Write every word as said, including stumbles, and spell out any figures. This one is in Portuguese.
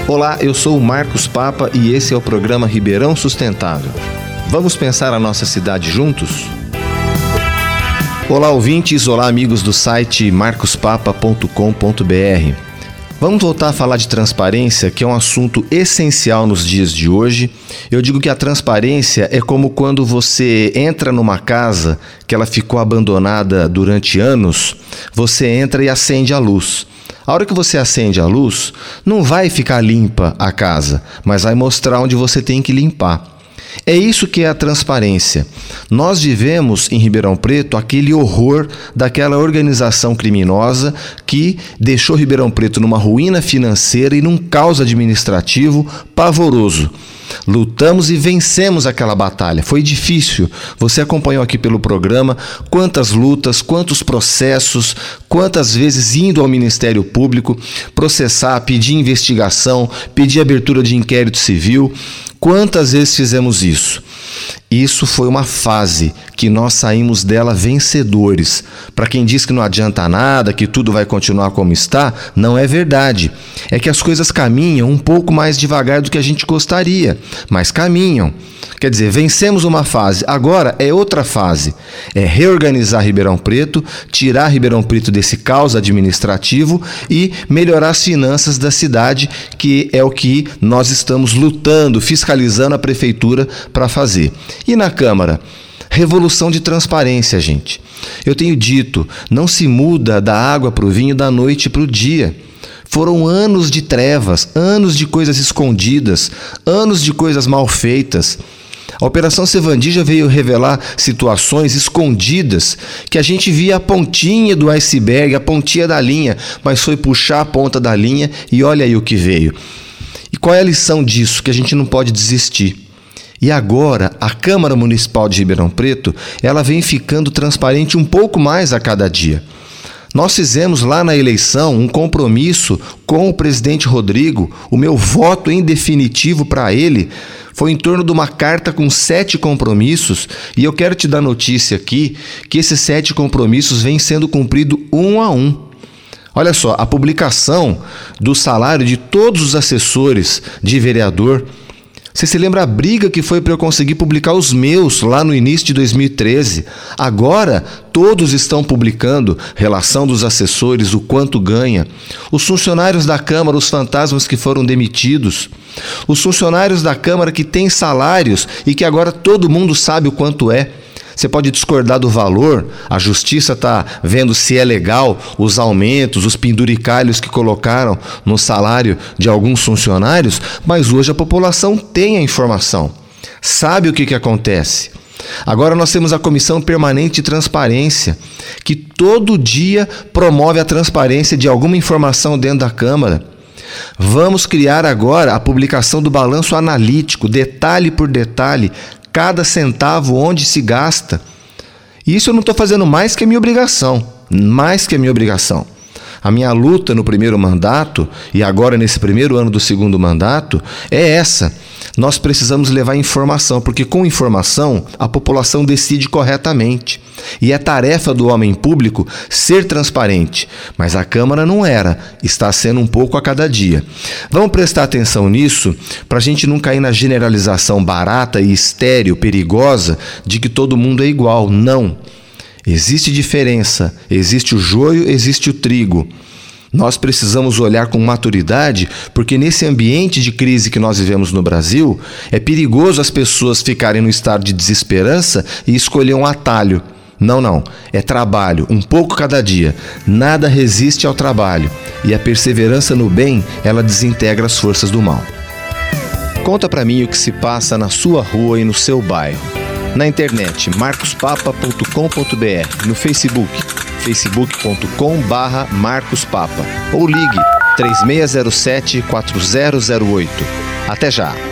Olá, eu sou o Marcos Papa e esse é o programa Ribeirão Sustentável. Vamos pensar a nossa cidade juntos? Olá, ouvintes, olá, amigos do site marcos papa ponto com ponto b r. Vamos voltar a falar de transparência, que é um assunto essencial nos dias de hoje. Eu digo que a transparência é como quando você entra numa casa que ela ficou abandonada durante anos, você entra e acende a luz. A hora que você acende a luz, não vai ficar limpa a casa, mas vai mostrar onde você tem que limpar. É isso que é a transparência. Nós vivemos em Ribeirão Preto aquele horror daquela organização criminosa que deixou Ribeirão Preto numa ruína financeira e num caos administrativo pavoroso. Lutamos e vencemos aquela batalha. Foi difícil. Você acompanhou aqui pelo programa quantas lutas, quantos processos, quantas vezes indo ao Ministério Público processar, pedir investigação, pedir abertura de inquérito civil. Quantas vezes fizemos isso? Isso foi uma fase que nós saímos dela vencedores. Para quem diz que não adianta nada, que tudo vai continuar como está, não é verdade. É que as coisas caminham um pouco mais devagar do que a gente gostaria, mas caminham. Quer dizer, vencemos uma fase, agora é outra fase. É reorganizar Ribeirão Preto, tirar Ribeirão Preto desse caos administrativo e melhorar as finanças da cidade, que é o que nós estamos lutando, fiscalizando a prefeitura para fazer. E na Câmara? Revolução de transparência, gente. Eu tenho dito, não se muda da água para o vinho da noite para o dia. Foram anos de trevas, anos de coisas escondidas, anos de coisas mal feitas. A Operação Sevandija veio revelar situações escondidas que a gente via a pontinha do iceberg, a pontinha da linha, mas foi puxar a ponta da linha e olha aí o que veio. E qual é a lição disso? Que a gente não pode desistir. E agora, a Câmara Municipal de Ribeirão Preto, ela vem ficando transparente um pouco mais a cada dia. Nós fizemos lá na eleição um compromisso com o presidente Rodrigo. O meu voto em definitivo para ele foi em torno de uma carta com sete compromissos, e eu quero te dar notícia aqui que esses sete compromissos vêm sendo cumpridos um a um. Olha só, a publicação do salário de todos os assessores de vereador. Você se lembra a briga que foi para eu conseguir publicar os meus lá no início de dois mil e treze? Agora, todos estão publicando relação dos assessores, o quanto ganha. Os funcionários da Câmara, os fantasmas que foram demitidos. Os funcionários da Câmara que têm salários e que agora todo mundo sabe o quanto é. Você pode discordar do valor, a justiça está vendo se é legal os aumentos, os penduricalhos que colocaram no salário de alguns funcionários, mas hoje a população tem a informação, sabe o que, que acontece. Agora nós temos a Comissão Permanente de Transparência, que todo dia promove a transparência de alguma informação dentro da Câmara. Vamos criar agora a publicação do balanço analítico, detalhe por detalhe, cada centavo onde se gasta. Isso eu não estou fazendo mais que a minha obrigação, mais que a minha obrigação. A minha luta no primeiro mandato e agora nesse primeiro ano do segundo mandato é essa. Nós precisamos levar informação, porque com informação a população decide corretamente. E é tarefa do homem público ser transparente, mas a Câmara não era, está sendo um pouco a cada dia. Vamos prestar atenção nisso para a gente não cair na generalização barata e estéril, perigosa, de que todo mundo é igual. Não. Existe diferença, existe o joio, existe o trigo. Nós precisamos olhar com maturidade, porque nesse ambiente de crise que nós vivemos no Brasil, é perigoso as pessoas ficarem no estado de desesperança e escolher um atalho. Não, não. É trabalho, um pouco cada dia. Nada resiste ao trabalho. E a perseverança no bem, ela desintegra as forças do mal. Conta pra mim o que se passa na sua rua e no seu bairro. Na internet, marcos papa ponto com ponto b r, no Facebook, facebook ponto com barra marcos papa, ou ligue três seis zero sete, quatro zero zero oito. Até já!